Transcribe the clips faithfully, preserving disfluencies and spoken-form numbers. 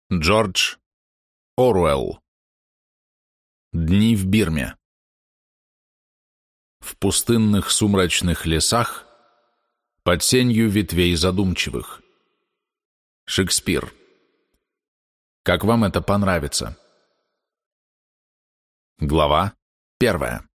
Джордж Оруэлл. Дни в Бирме. В пустынных сумрачных лесах, под сенью ветвей задумчивых. Шекспир. Как вам это понравится? Глава первая.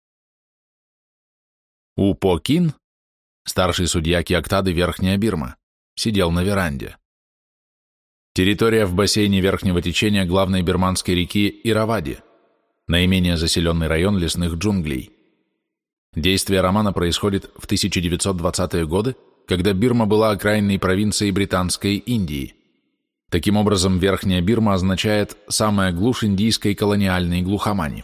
У По Кин, старший судья Киоктады Верхняя Бирма, сидел на веранде. Территория в бассейне верхнего течения главной бирманской реки Иравади, наименее заселенный район лесных джунглей. Действие романа происходит в тысяча девятьсот двадцатые годы, когда Бирма была окраинной провинцией Британской Индии. Таким образом, Верхняя Бирма означает «самая глушь индийской колониальной глухомани».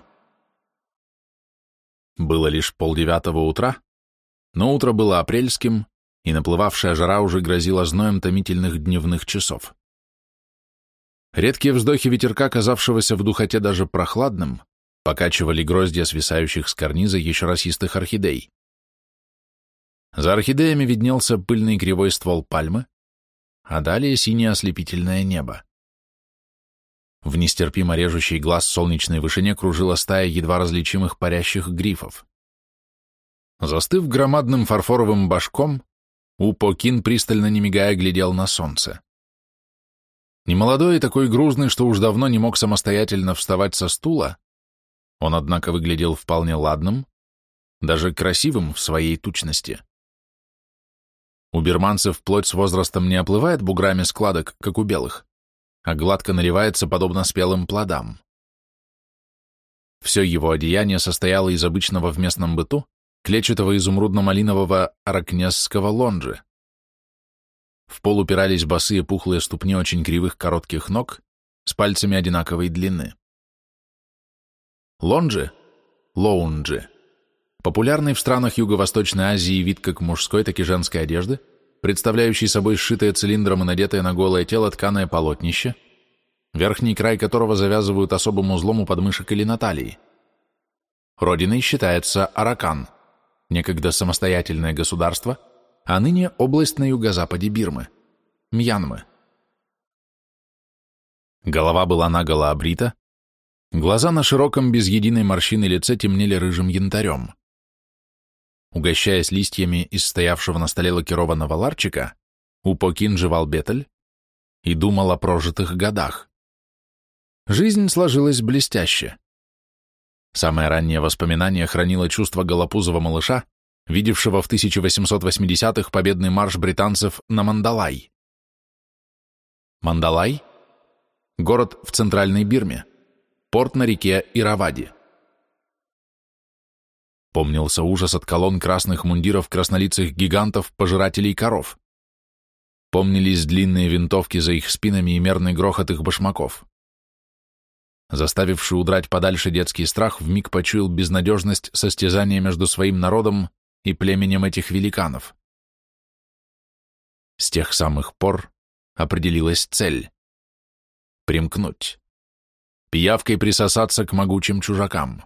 Было лишь полдевятого утра, но утро было апрельским, и наплывавшая жара уже грозила зноем томительных дневных часов. Редкие вздохи ветерка, казавшегося в духоте даже прохладным, покачивали гроздья свисающих с карниза еще росистых орхидей. За орхидеями виднелся пыльный кривой ствол пальмы, а далее синее ослепительное небо. В нестерпимо режущей глаз солнечной вышине кружила стая едва различимых парящих грифов. Застыв громадным фарфоровым башком, У По Кин пристально не мигая глядел на солнце. Немолодой и такой грузный, что уж давно не мог самостоятельно вставать со стула, он, однако, выглядел вполне ладным, даже красивым в своей тучности. У бирманцев плоть с возрастом не оплывает буграми складок, как у белых, а гладко наливается, подобно спелым плодам. Все его одеяние состояло из обычного в местном быту клетчатого изумрудно-малинового аракнесского лонжи. В пол упирались босые пухлые ступни очень кривых коротких ног с пальцами одинаковой длины. Лонжи, лоунджи, популярный в странах Юго-Восточной Азии вид как мужской, так и женской одежды, представляющий собой сшитое цилиндром и надетое на голое тело тканое полотнище, верхний край которого завязывают особым узлом у подмышек или на талии. Родиной считается Аракан, некогда самостоятельное государство, а ныне область на юго-западе Бирмы, Мьянмы. Голова была наголо обрита, глаза на широком без единой морщины лице темнели рыжим янтарем. Угощаясь листьями из стоявшего на столе лакированного ларчика, У По Кин жевал бетель и думал о прожитых годах. Жизнь сложилась блестяще. Самое раннее воспоминание хранило чувство голопузого малыша, видевшего в тысяча восемьсот восьмидесятых победный марш британцев на Мандалай. Мандалай – город в центральной Бирме, порт на реке Иравади. Помнился ужас от колонн красных мундиров краснолицых гигантов, пожирателей коров. Помнились длинные винтовки за их спинами и мерный грохот их башмаков. Заставивший удрать подальше детский страх вмиг почуял безнадежность состязания между своим народом и племенем этих великанов. С тех самых пор определилась цель — примкнуть, пиявкой присосаться к могучим чужакам.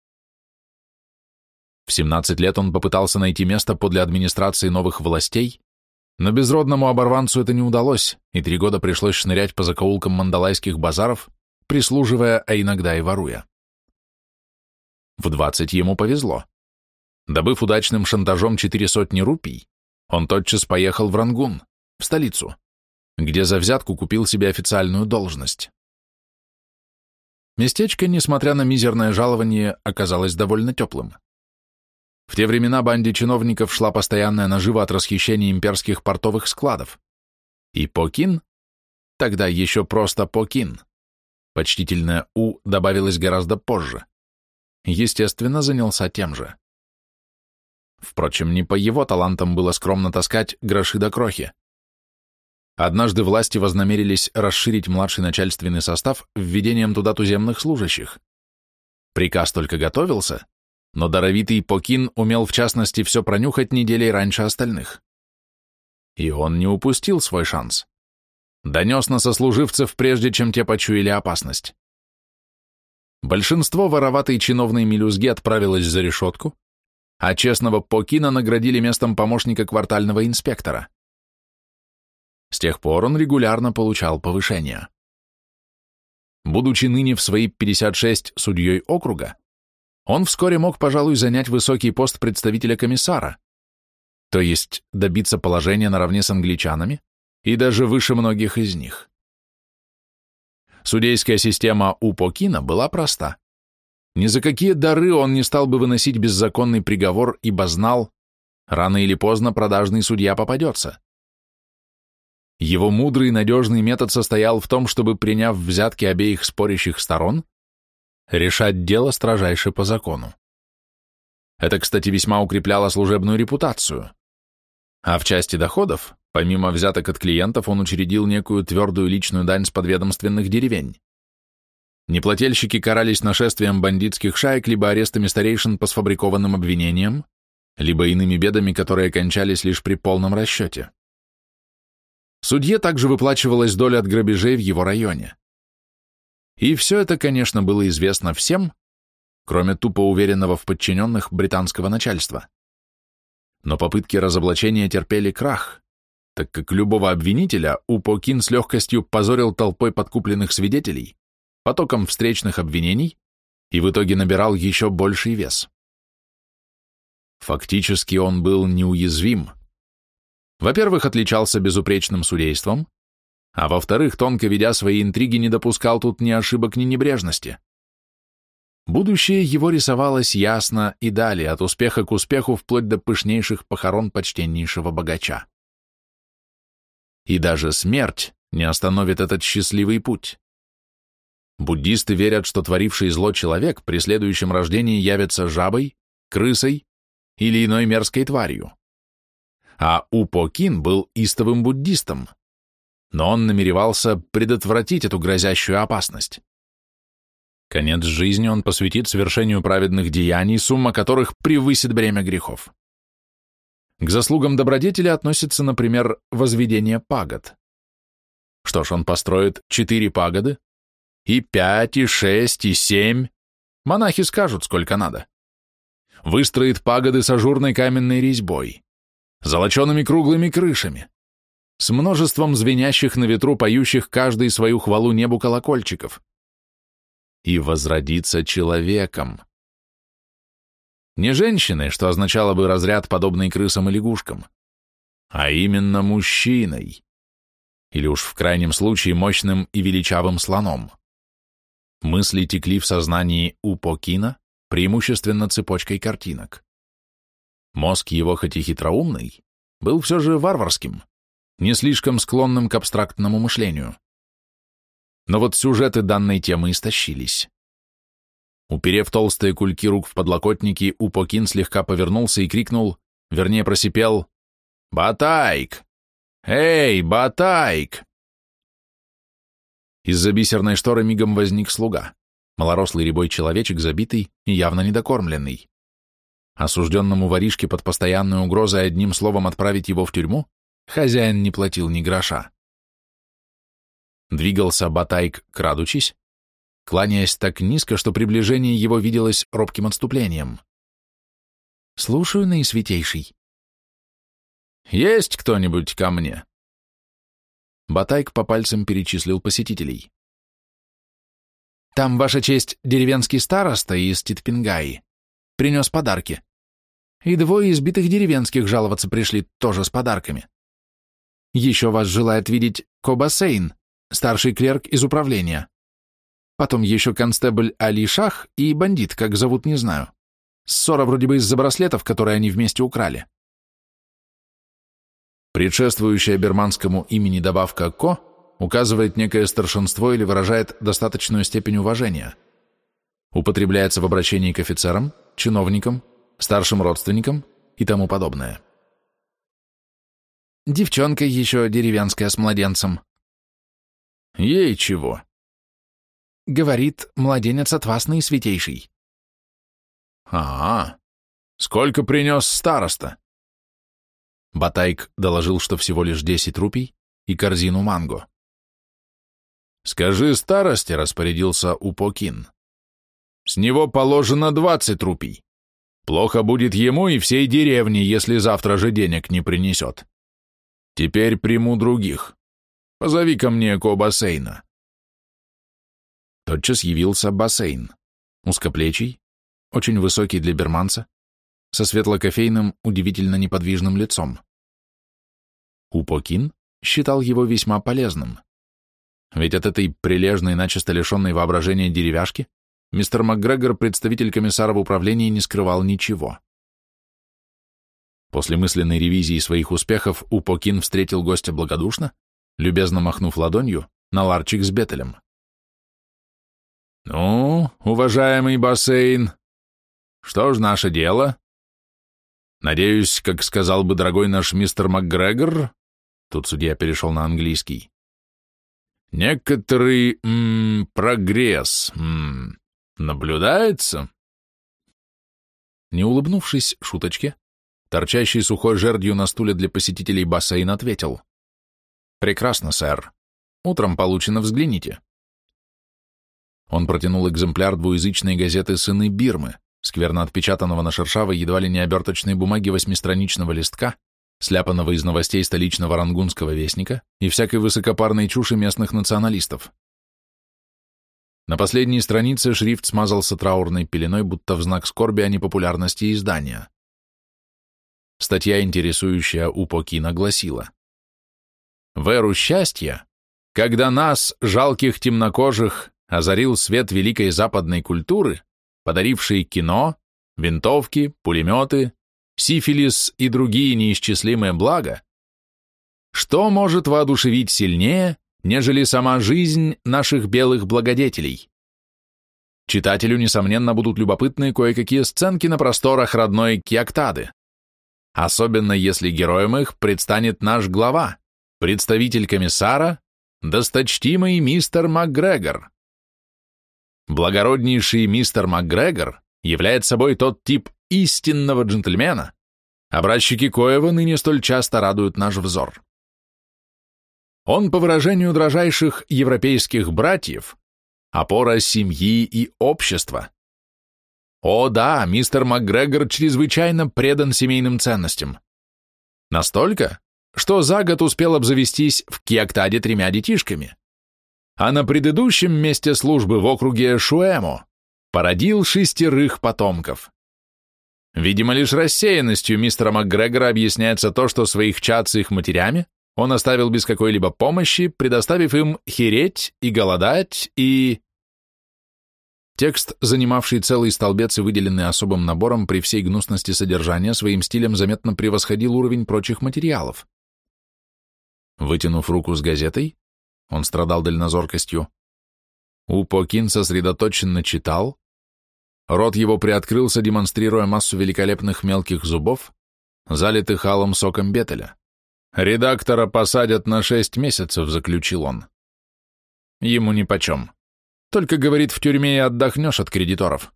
В семнадцать лет он попытался найти место подле администрации новых властей, но безродному оборванцу это не удалось, и три года пришлось шнырять по закоулкам мандалайских базаров, прислуживая, а иногда и воруя. В двадцать ему повезло. Добыв удачным шантажом четыре сотни рупий, он тотчас поехал в Рангун, в столицу, где за взятку купил себе официальную должность. Местечко, несмотря на мизерное жалование, оказалось довольно теплым. В те времена банде чиновников шла постоянная нажива от расхищения имперских портовых складов. И По Кин, тогда еще просто По Кин, почтительное «У» добавилось гораздо позже, естественно, занялся тем же. Впрочем, не по его талантам было скромно таскать гроши до крохи. Однажды власти вознамерились расширить младший начальственный состав введением туда туземных служащих. Приказ только готовился, но даровитый По Кин умел в частности все пронюхать неделей раньше остальных. И он не упустил свой шанс. Донес на сослуживцев, прежде чем те почуяли опасность. Большинство вороватой чиновной мелюзги отправилось за решетку, а честного По Кина наградили местом помощника квартального инспектора. С тех пор он регулярно получал повышения. Будучи ныне в свои пятьдесят шесть судьей округа, он вскоре мог, пожалуй, занять высокий пост представителя комиссара, то есть добиться положения наравне с англичанами и даже выше многих из них. Судейская система у Покина была проста. Ни за какие дары он не стал бы выносить беззаконный приговор, ибо знал, рано или поздно продажный судья попадется. Его мудрый и надежный метод состоял в том, чтобы, приняв взятки обеих спорящих сторон, решать дело строжайше по закону. Это, кстати, весьма укрепляло служебную репутацию. А в части доходов, помимо взяток от клиентов, он учредил некую твердую личную дань с подведомственных деревень. Неплательщики карались нашествием бандитских шаек либо арестами старейшин по сфабрикованным обвинениям, либо иными бедами, которые кончались лишь при полном расчете. Судье также выплачивалась доля от грабежей в его районе. И все это, конечно, было известно всем, кроме тупо уверенного в подчиненных британского начальства. Но попытки разоблачения терпели крах, так как любого обвинителя Упокин с легкостью позорил толпой подкупленных свидетелей, потоком встречных обвинений и в итоге набирал еще больший вес. Фактически он был неуязвим. Во-первых, отличался безупречным судейством, а во-вторых, тонко ведя свои интриги, не допускал тут ни ошибок, ни небрежности. Будущее его рисовалось ясно и далее, от успеха к успеху, вплоть до пышнейших похорон почтеннейшего богача. И даже смерть не остановит этот счастливый путь. Буддисты верят, что творивший зло человек при следующем рождении явится жабой, крысой или иной мерзкой тварью. А Упокин был истовым буддистом, но он намеревался предотвратить эту грозящую опасность. Конец жизни он посвятит совершению праведных деяний, сумма которых превысит бремя грехов. К заслугам добродетели относится, например, возведение пагод. Что ж, он построит четыре пагоды, и пять, и шесть, и семь. Монахи скажут, сколько надо. Выстроит пагоды с ажурной каменной резьбой, золочеными круглыми крышами, с множеством звенящих на ветру, поющих каждый свою хвалу небу колокольчиков. И возродится человеком. Не женщиной, что означало бы разряд, подобный крысам и лягушкам, а именно мужчиной, или уж в крайнем случае мощным и величавым слоном. Мысли текли в сознании Упокина, преимущественно цепочкой картинок. Мозг его, хоть и хитроумный, был все же варварским, не слишком склонным к абстрактному мышлению. Но вот сюжеты данной темы истощились. Уперев толстые кульки рук в подлокотники, Упокин слегка повернулся и крикнул, вернее просипел: «Батайк! Эй, Батайк!» Из-за бисерной шторы мигом возник слуга, малорослый рябой человечек, забитый и явно недокормленный. Осужденному воришке под постоянной угрозой одним словом отправить его в тюрьму хозяин не платил ни гроша. Двигался Батайк, крадучись, кланяясь так низко, что приближение его виделось робким отступлением. «Слушаю, наисвятейший». «Есть кто-нибудь ко мне?» Батайк по пальцам перечислил посетителей. «Там, ваша честь, деревенский староста из Титпингаи принес подарки. И двое избитых деревенских жаловаться пришли тоже с подарками. Еще вас желает видеть Кобасейн, старший клерк из управления. Потом еще констебль Али Шах и бандит, как зовут, не знаю. Ссора вроде бы из-за браслетов, которые они вместе украли». Предшествующая берманскому имени добавка «ко» указывает некое старшинство или выражает достаточную степень уважения. Употребляется в обращении к офицерам, чиновникам, старшим родственникам и тому подобное. «Девчонка еще деревенская с младенцем». «Ей чего?» «Говорит, младенец от вас, наисвятейший». «А-а, сколько принес староста?» Батайк доложил, что всего лишь десять рупий и корзину манго. «Скажи старосте», — распорядился Упокин. «С него положено двадцать рупий. Плохо будет ему и всей деревне, если завтра же денег не принесет. Теперь приму других. Позови ко мне Кобасейна». Тотчас явился бассейн, узкоплечий, очень высокий для берманца, со светло-кофейным, удивительно неподвижным лицом. Упокин считал его весьма полезным. Ведь от этой прилежной, начисто лишенной воображения деревяшки мистер МакГрегор, представитель комиссара в управлении, не скрывал ничего. После мысленной ревизии своих успехов Упокин встретил гостя благодушно, любезно махнув ладонью на ларчик с бетелем. «Ну, уважаемый бассейн, что ж наше дело? Надеюсь, как сказал бы дорогой наш мистер МакГрегор, тут судья перешел на английский, некоторый м, прогресс м, наблюдается?» Не улыбнувшись шуточке, торчащий сухой жердью на стуле для посетителей бассейн ответил: «Прекрасно, сэр. Утром получено, взгляните». Он протянул экземпляр двуязычной газеты «Сыны Бирмы», скверно отпечатанного на шершавой, едва ли не оберточной бумаге восьмистраничного листка, сляпанного из новостей столичного рангунского вестника и всякой высокопарной чуши местных националистов. На последней странице шрифт смазался траурной пеленой, будто в знак скорби о непопулярности издания. Статья, интересующая Упокина, гласила: «В эру счастья, когда нас, жалких темнокожих, озарил свет великой западной культуры, подарившей кино, винтовки, пулеметы, сифилис и другие неисчислимые блага, что может воодушевить сильнее, нежели сама жизнь наших белых благодетелей? Читателю, несомненно, будут любопытны кое-какие сценки на просторах родной Кьяктады, особенно если героем их предстанет наш глава, представитель комиссара, досточтимый мистер МакГрегор. Благороднейший мистер МакГрегор является собой тот тип истинного джентльмена, образчики коего ныне столь часто радуют наш взор. Он, по выражению дрожайших европейских братьев, опора семьи и общества. О да, мистер МакГрегор чрезвычайно предан семейным ценностям. Настолько, что за год успел обзавестись в Кьяктаде тремя детишками, а на предыдущем месте службы в округе Шуэмо породил шестерых потомков. Видимо, лишь рассеянностью мистера МакГрегора объясняется то, что своих чад с их матерями он оставил без какой-либо помощи, предоставив им хереть и голодать, и... Текст, занимавший целый столбец и выделенный особым набором при всей гнусности содержания, своим стилем заметно превосходил уровень прочих материалов. Вытянув руку с газетой, он страдал дальнозоркостью, Упокин сосредоточенно читал, рот его приоткрылся, демонстрируя массу великолепных мелких зубов, залитых алым соком бетеля. «Редактора посадят на шесть месяцев», — заключил он. Ему нипочем. Только, говорит, в тюрьме и отдохнешь от кредиторов.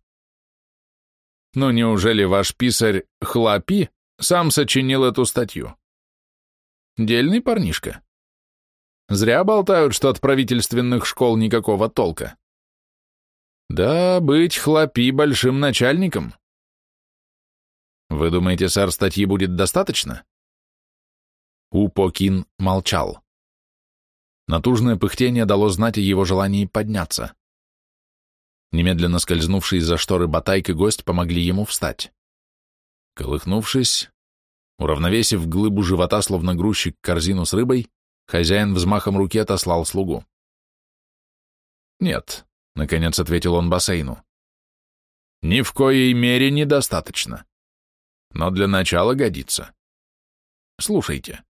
Ну, неужели ваш писарь Хлапи сам сочинил эту статью? Дельный парнишка. Зря болтают, что от правительственных школ никакого толка. Да, быть Хлапи большим начальником. Вы думаете, сэр, статьи будет достаточно? Упокин молчал. Натужное пыхтение дало знать о его желании подняться. Немедленно скользнувший из-за шторы Батайк и гость помогли ему встать. Колыхнувшись, уравновесив глыбу живота, словно грузчик, корзину с рыбой, хозяин взмахом руки отослал слугу. «Нет», — наконец ответил он бассейну, — «ни в коей мере недостаточно. Но для начала годится. Слушайте».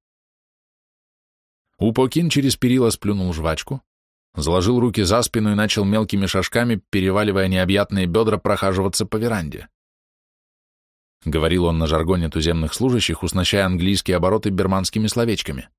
Упокин через перила сплюнул жвачку, заложил руки за спину и начал мелкими шажками, переваливая необъятные бедра, прохаживаться по веранде. Говорил он на жаргоне туземных служащих, уснащая английские обороты берманскими словечками.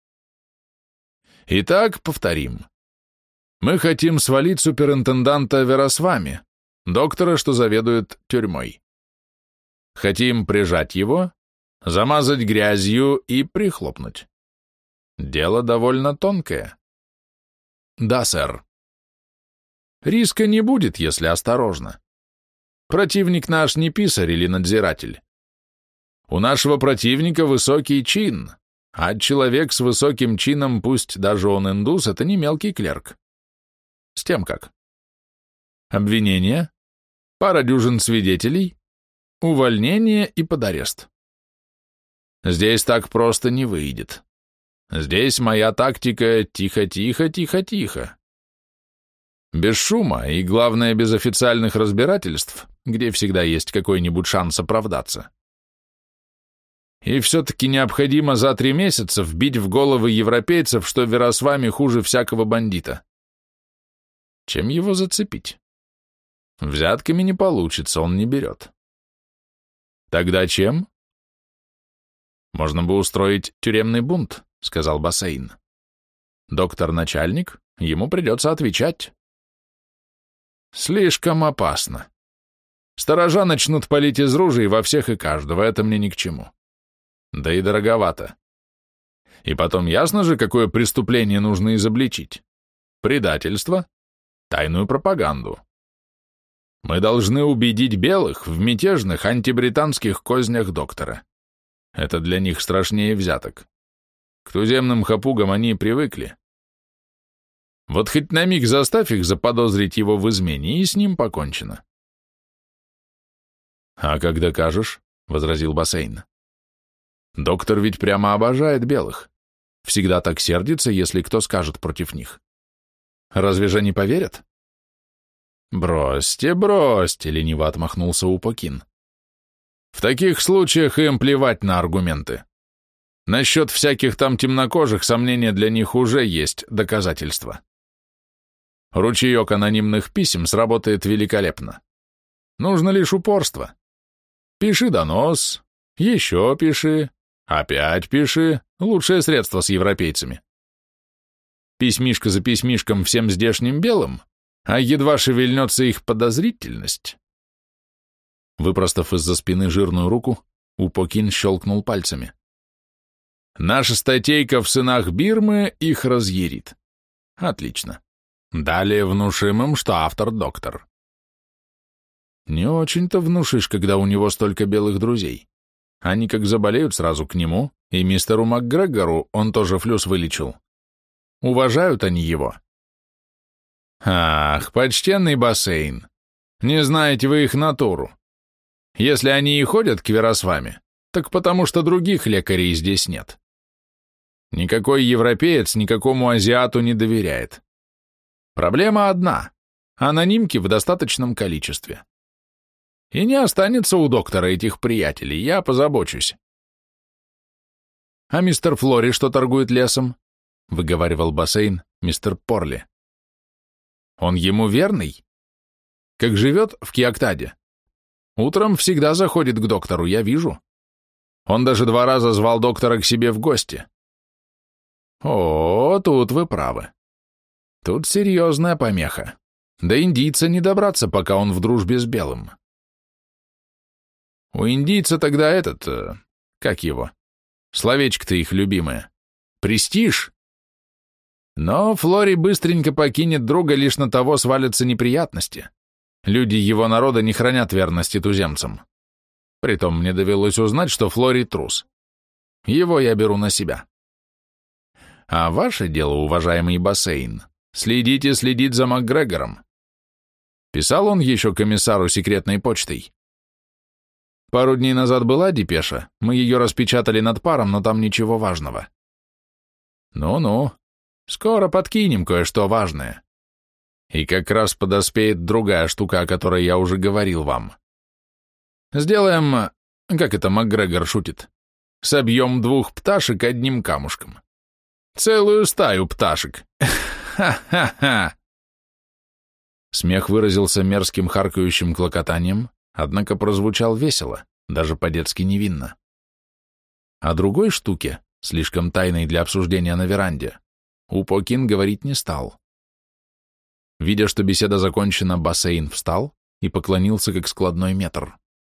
Итак, повторим. Мы хотим свалить суперинтенданта Верасвами, доктора, что заведует тюрьмой. Хотим прижать его, замазать грязью и прихлопнуть. Дело довольно тонкое. Да, сэр. Риска не будет, если осторожно. Противник наш не писарь или надзиратель. У нашего противника высокий чин, а человек с высоким чином, пусть даже он индус, это не мелкий клерк. С тем как. обвинение, пара дюжин свидетелей, увольнение и под арест. Здесь так просто не выйдет. Здесь моя тактика тихо-тихо, тихо-тихо. Без шума и, главное, без официальных разбирательств, где всегда есть какой-нибудь шанс оправдаться. И все-таки необходимо за три месяца вбить в головы европейцев, что Верасвами хуже всякого бандита. Чем его зацепить? Взятками не получится, он не берет. Тогда чем? Можно бы устроить тюремный бунт, сказал Бассейн. Доктор начальник, ему придется отвечать. Слишком опасно. Сторожа начнут палить из ружей во всех и каждого, это мне ни к чему. Да и дороговато. И потом ясно же, какое преступление нужно изобличить. Предательство, тайную пропаганду. Мы должны убедить белых в мятежных антибританских кознях доктора. Это для них страшнее взяток. К туземным хапугам они привыкли. Вот хоть на миг заставь их заподозрить его в измене, и с ним покончено. «А как докажешь?» — возразил Бассейн. «Доктор ведь прямо обожает белых. Всегда так сердится, если кто скажет против них. Разве же не поверят?» «Бросьте, бросьте», — лениво отмахнулся Упокин. «В таких случаях им плевать на аргументы. Насчет всяких там темнокожих сомнения для них уже есть доказательства. Ручеек анонимных писем сработает великолепно. Нужно лишь упорство. Пиши донос, еще пиши, опять пиши, лучшее средство с европейцами. Письмишко за письмишком всем здешним белым, а едва шевельнется их подозрительность». Выпростав из-за спины жирную руку, Упокин щелкнул пальцами. «Наша статейка в «Сынах Бирмы» их разъярит. Отлично. Далее внушим им, что автор доктор». Не очень-то внушишь, когда у него столько белых друзей. Они как заболеют сразу к нему, и мистеру МакГрегору он тоже флюс вылечил. Уважают они его. Ах, почтенный Бассейн, не знаете вы их натуру. Если они и ходят к Верасвами, так потому что других лекарей здесь нет. Никакой европеец никакому азиату не доверяет. Проблема одна – анонимки в достаточном количестве. И не останется у доктора этих приятелей, я позабочусь. А мистер Флори, что торгует лесом? Выговаривал Бассейн, мистер Порли. Он ему верный? Как живет в Киоктаде? Утром всегда заходит к доктору, я вижу. Он даже два раза звал доктора к себе в гости. О, тут вы правы. Тут серьезная помеха. До индийца не добраться, пока он в дружбе с белым. У индийца тогда этот, э, как его, словечко-то их любимое, престиж. Но Флори быстренько покинет друга, лишь на того свалятся неприятности. Люди его народа не хранят верности туземцам. Притом мне довелось узнать, что Флори трус. Его я беру на себя. А ваше дело, уважаемый Бассейн, следите, следить за МакГрегором. Писал он еще комиссару секретной почтой. Пару дней назад была депеша, мы ее распечатали над паром, но там ничего важного. Ну-ну, скоро подкинем кое-что важное. И как раз подоспеет другая штука, о которой я уже говорил вам. Сделаем, как это МакГрегор шутит, собьем двух пташек одним камушком. Целую стаю пташек. Ха-ха-ха. Смех выразился мерзким харкающим клокотанием, однако прозвучал весело, даже по-детски невинно. О другой штуке, слишком тайной для обсуждения на веранде, Упокин говорить не стал. Видя, что беседа закончена, Бассейн встал и поклонился как складной метр.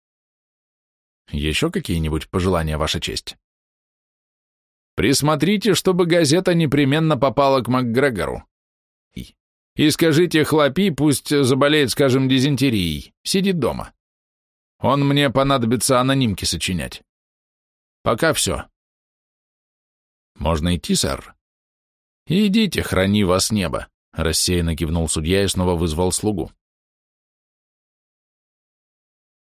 Еще какие-нибудь пожелания, Ваша честь? Присмотрите, чтобы газета непременно попала к МакГрегору. И, и скажите Хлопи, пусть заболеет, скажем, дизентерией, сидит дома. Он мне понадобится анонимки сочинять. Пока все. Можно идти, сэр? Идите, храни вас небо, рассеянно кивнул судья и снова вызвал слугу.